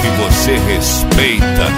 que você respeita.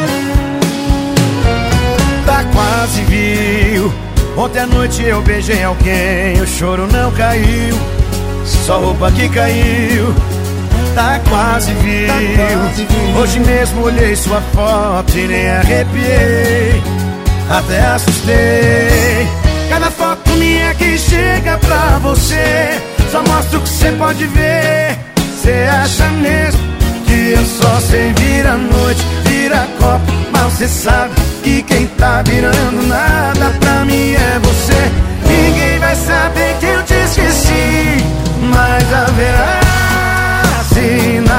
Tá quase viu. Ontem à noite eu beijei alguém, o choro não caiu, só roupa que caiu. Tá quase viu. Hoje mesmo olhei sua foto e nem arrepiei, até assustei. Cada foto minha que chega pra você só mostra o que cê pode ver. Cê acha mesmo que eu só sei virar noite, virar copo, mas cê sabe que quem tá virando nada pra mim é você. Ninguém vai saber que eu te esqueci, mas haverá sinais,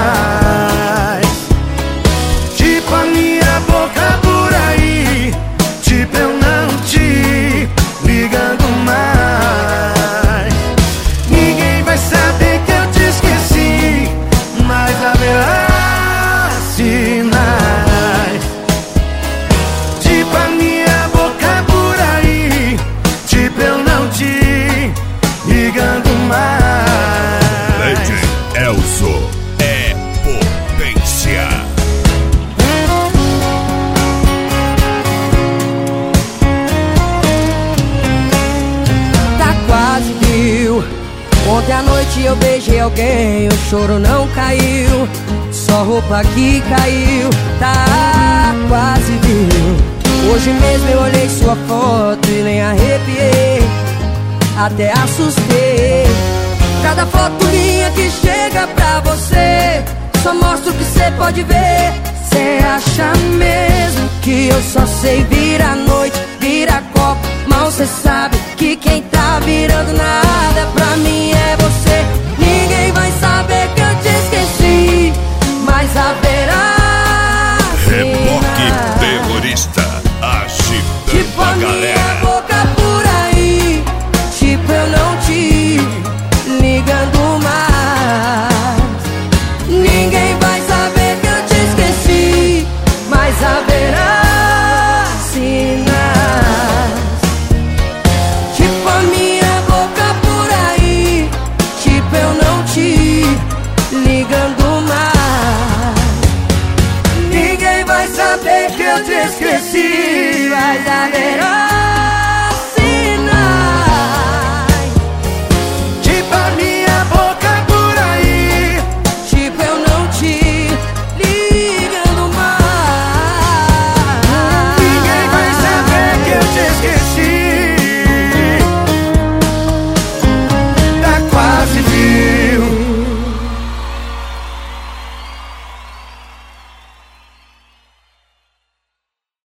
tipo a minha boca por aí, tipo eu não te ligando mais. Ninguém vai saber que eu te esqueci, mas haverá sinais, tipo a minha boca por aí, tipo eu não te ligando mais. Elzo é potência. Tá quase viu. Ontem à noite eu beijei alguém, o choro não caiu, só roupa que caiu. Tá quase viu. Hoje mesmo eu olhei sua foto e nem arrepiei, até assustei. Cada foto minha que chega pra você só mostra o que cê pode ver. Cê acha mesmo que eu só sei virar noite, virar copo, mal cê sabe que quem tá virando nada pra mim é você. Ninguém vai saber que eu te esqueci, mas haverá Reboque terrorista, agitando a galera. Boca por aí, tipo eu não te ligando mais. Ninguém vai saber que eu te esqueci, mas haverá sinais, tipo a minha boca por aí, tipo eu não te ligando mais. Ninguém vai saber que eu te esqueci, mas haverá